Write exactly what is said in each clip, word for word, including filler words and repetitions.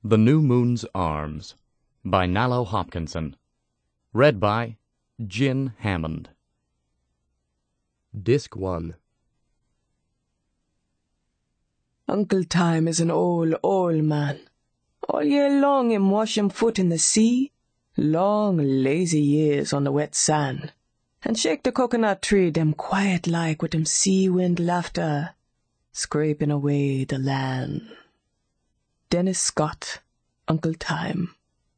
The New Moon's Arms by Nalo Hopkinson. Read by Jin Hammond. Disc one. Uncle Time is an old, old man. All year long him wash him foot in the sea, long lazy years on the wet sand, and shake the coconut tree dem quiet like with dem sea wind laughter, scraping away the land. Dennis Scott, Uncle Time.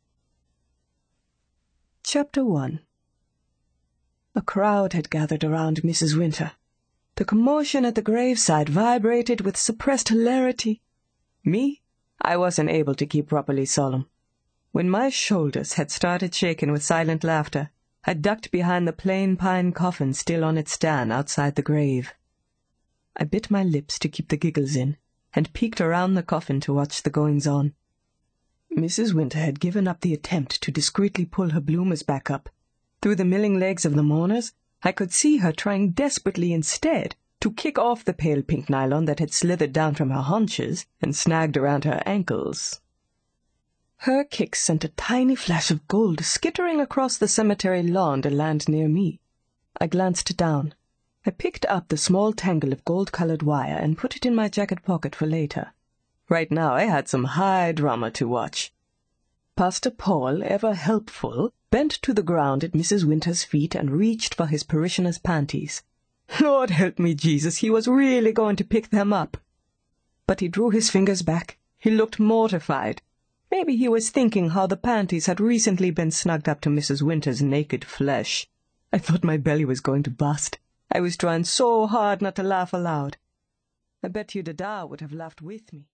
Chapter one. A crowd had gathered around Missus Winter. The commotion at the graveside vibrated with suppressed hilarity. Me, I wasn't able to keep properly solemn. When my shoulders had started shaking with silent laughter, I ducked behind the plain pine coffin still on its stand outside the grave. I bit my lips to keep the giggles in, and peeked around the coffin to watch the goings-on. Missus Winter had given up the attempt to discreetly pull her bloomers back up. Through the milling legs of the mourners, I could see her trying desperately instead to kick off the pale pink nylon that had slithered down from her haunches and snagged around her ankles. Her kick sent a tiny flash of gold skittering across the cemetery lawn to land near me. I glanced down. I picked up the small tangle of gold-colored wire and put it in my jacket pocket for later. Right now I had some high drama to watch. Pastor Paul, ever helpful, bent to the ground at Missus Winter's feet and reached for his parishioner's panties. Lord help me, Jesus, he was really going to pick them up. But he drew his fingers back. He looked mortified. Maybe he was thinking how the panties had recently been snugged up to Missus Winter's naked flesh. I thought my belly was going to bust. I was trying so hard not to laugh aloud. I bet you Dada would have laughed with me.